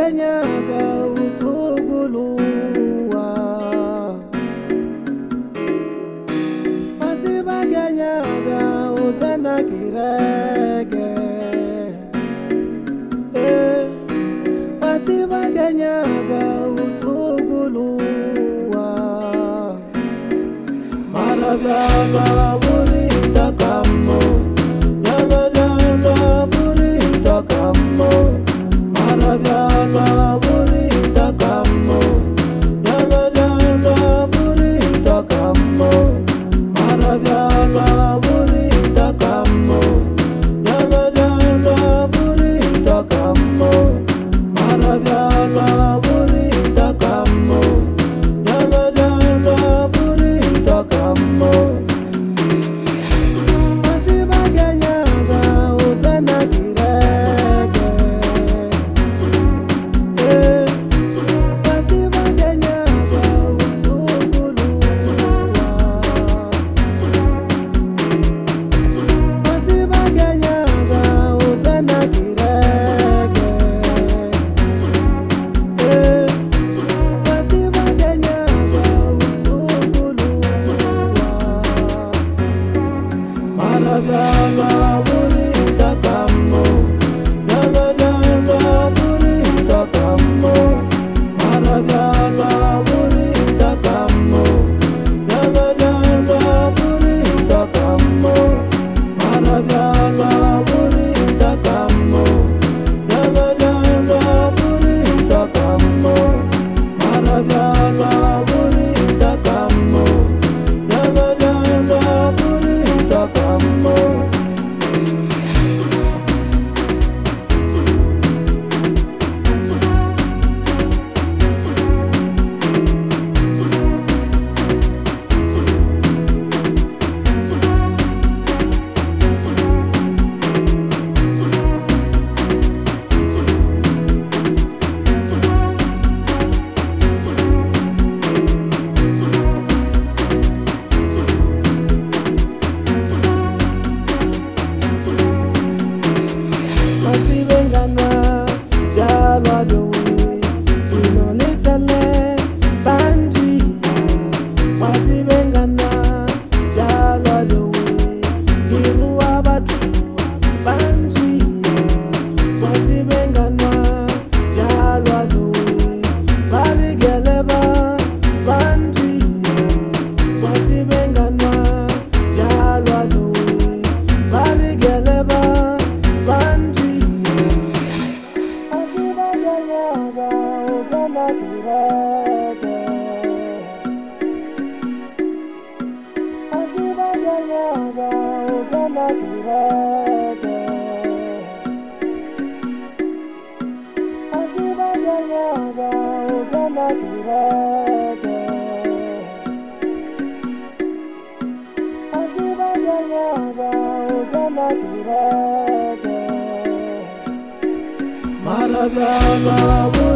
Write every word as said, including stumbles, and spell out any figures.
Matibagenyaga usuguluwa Matibagenyaga uzanakirege eh Matibagenyaga usuguluwa Marabala burinda kamo Yala burinda kamo Marabala burinda kamo Yala burinda kamo Marabala burinda kamo Yala burinda kamo Marabala burinda kamo Yala burinda kamo Matibagenyaga uzanakirege eh Matibagenyaga usuguluwa Matibagenyaga uzanakirege eh Matibagenyaga usuguluwa Marabala burinda kamo Yala burinda kamo Marabala burinda kamo Yala burinda kamo Marabala burinda kamo Yala burinda kamo Marabala burinda kamo Yala burinda kamo Matibengana yalwa dowe inonetale banji Matibengana yalwa dowe iruwa batu banji Matibengana yalwa dowe barigeleba banji Matibengana yalwa dowe barigeleba banji Matibagenyaga uzanakirege Matibagenyaga uzanakirege Matibagenyaga uzanakirege Matibagenyaga uzanakirege Marabala